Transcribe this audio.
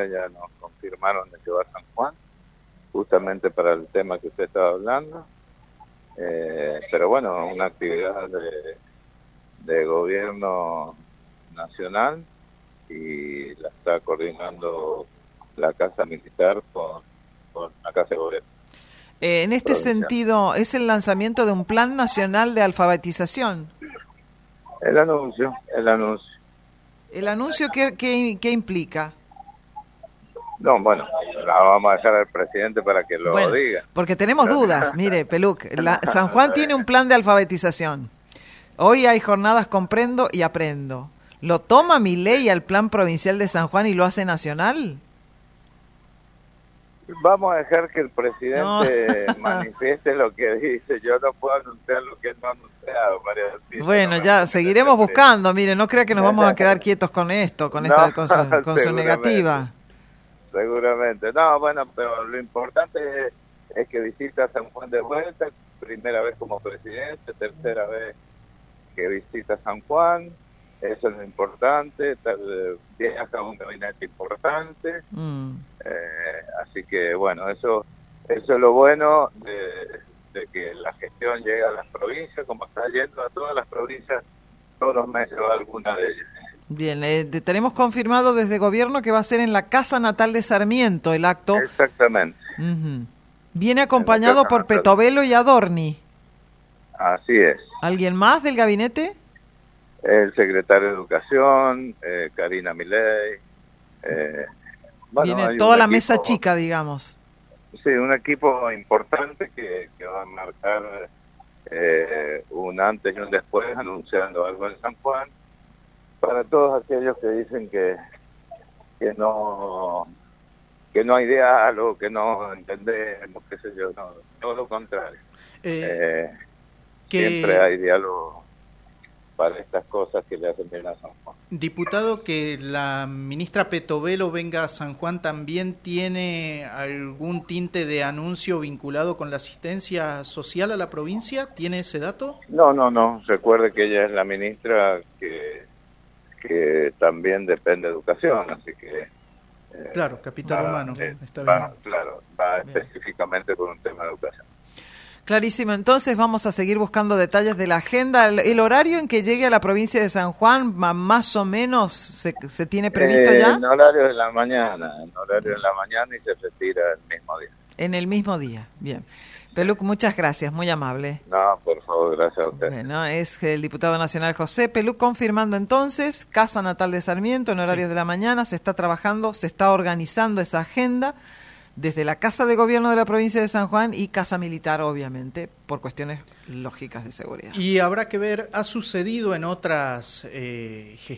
ya nos confirmaron de que va a San Juan, justamente para el tema que usted estaba hablando. Pero bueno, una actividad de gobierno nacional y la está coordinando la Casa Militar con la Casa de Gobierno. En este sentido, ¿es el lanzamiento de un plan nacional de alfabetización? El anuncio. ¿El anuncio qué implica? No, bueno, la vamos a dejar al presidente para que lo diga. Porque tenemos dudas. Mire, Peluc, San Juan tiene un plan de alfabetización. Hoy hay jornadas Comprendo y Aprendo. ¿Lo toma Milei al plan provincial de San Juan y lo hace nacional? Vamos a dejar que el presidente manifieste lo que dice. Yo no puedo anunciar lo que él no ha anunciado, María del Piso. Bueno, ya seguiremos buscando. Mire, no crea que nos vamos a quedar quietos con esto, con su negativa. Seguramente. No, bueno, pero lo importante es que visita San Juan de vuelta, primera vez como presidente, tercera vez que visita San Juan. Eso es lo importante, viaja a un gabinete importante, así que bueno, eso es lo bueno de que la gestión llegue a las provincias, como está yendo a todas las provincias, todos los meses va alguna de ellas. Bien, tenemos confirmado desde gobierno que va a ser en la casa natal de Sarmiento el acto. Exactamente. Viene acompañado por Petovelo y Adorni. Así es. ¿Alguien más del gabinete? El secretario de Educación, Karina Milei. Viene toda la mesa chica, digamos. Sí, un equipo importante que va a marcar un antes y un después, anunciando algo en San Juan, para todos aquellos que dicen que no hay diálogo, que no entendemos, qué sé yo, no, todo lo contrario. Siempre hay diálogo para estas cosas que le hacen bien a San Juan. Diputado, que la ministra Petovelo venga a San Juan, ¿también tiene algún tinte de anuncio vinculado con la asistencia social a la provincia? ¿Tiene ese dato? No. Recuerde que ella es la ministra que también depende de educación, así que... claro, capital humano. Está bien. Va específicamente por un tema de educación. Clarísimo, entonces vamos a seguir buscando detalles de la agenda. ¿El horario en que llegue a la provincia de San Juan, más o menos, se tiene previsto ya? En horario de la mañana, y se retira el mismo día. En el mismo día, bien. Peluc, muchas gracias, muy amable. No, por favor, gracias a usted. Bueno, es el diputado nacional José Peluc confirmando entonces, Casa Natal de Sarmiento en horarios de la mañana, se está trabajando, se está organizando esa agenda desde la Casa de Gobierno de la provincia de San Juan y Casa Militar, obviamente, por cuestiones lógicas de seguridad. Y habrá que ver, ha sucedido en otras